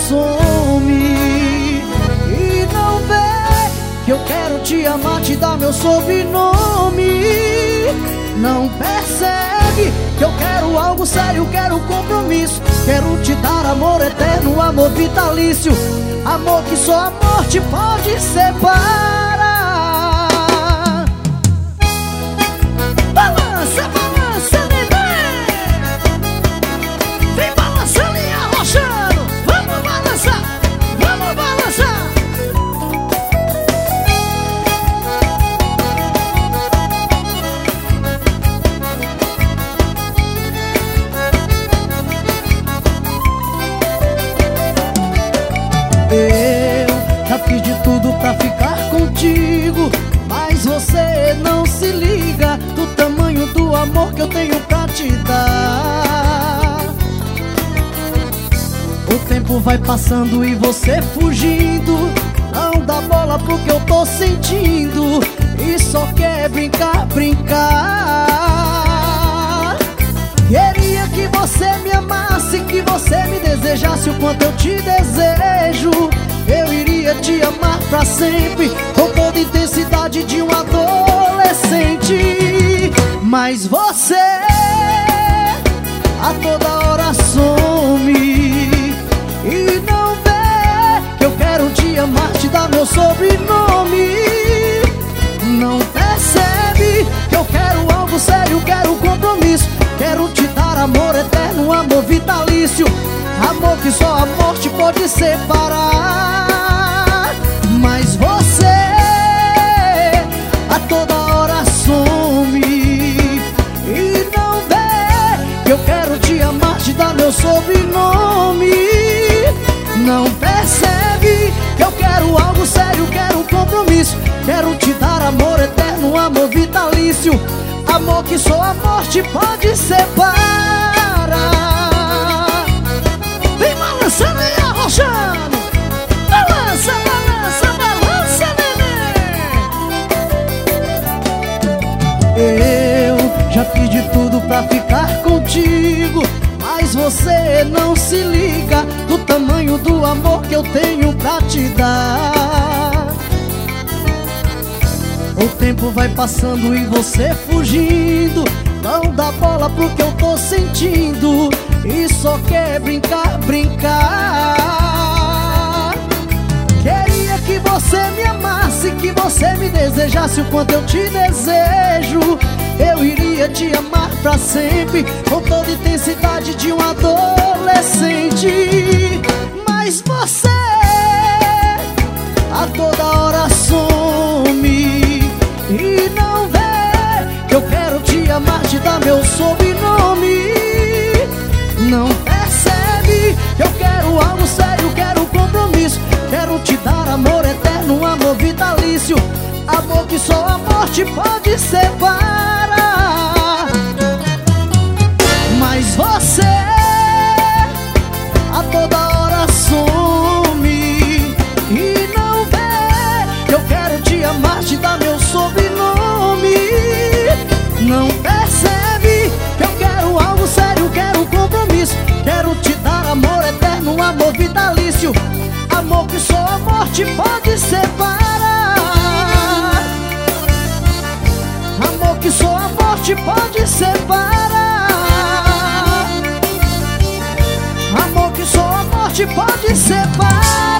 some e não vê que eu quero te amar, te dar meu sobrenome. Não percebe que eu quero algo sério, quero compromisso. Quero te dar amor eterno, amor vitalício. Amor que só a morte pode separar. Balança, balança, neném. Vem balançando e arrochando. Vamos balançar, vamos balançar. Eu já fiz de tudo pra ficar contigo, mas você não se liga do tamanho do amor que eu tenho pra te dar. O tempo vai passando e você fugindo, não dá bola pro que eu tô sentindo e só quer brincar, brincar. Queria que você me amasse, que você me desejasse o quanto eu te desejo. Eu iria te amar pra sempre, com toda a intensidade de um adolescente. Mas você a toda hora some e não vê que eu quero te amar, te dar meu sobrenome. Não percebe que eu quero algo sério, quero compromisso. Quero te dar amor eterno, amor vitalício. Amor que só a morte pode separar. Mas você a toda hora some e não vê que eu quero te amar, te dar meu sobrenome. Não percebe que eu quero algo sério, quero compromisso. Quero te dar amor eterno, amor vitalício. Amor que só a morte pode separar. Vem balançando e arrochando. Balança, balança, balança, neném. Eu já fiz de tudo pra ficar contigo, mas você não se liga do tamanho do amor que eu tenho pra te dar. O tempo vai passando e você fugindo, não dá bola pro que eu tô sentindo e só quer brincar, brincar. Queria que você me amasse, que você me desejasse o quanto eu te desejo. Eu iria te amar pra sempre, com toda a intensidade de um adolescente. Mas você a toda hora some e não vê que eu quero te amar, te dar meu sobrenome. Não percebe que eu quero algo sério, quero compromisso. Quero te dar amor eterno, amor vitalício. Amor que só a morte pode separar. Mas você a toda hora some e não vê que eu quero te amar, te dar meu sobrenome. Não percebe que eu quero algo sério, quero compromisso. Quero te dar amor eterno, amor vitalício. Amor que só a morte pode separar. Amor que só a morte pode separar. Amor que só a morte pode separar.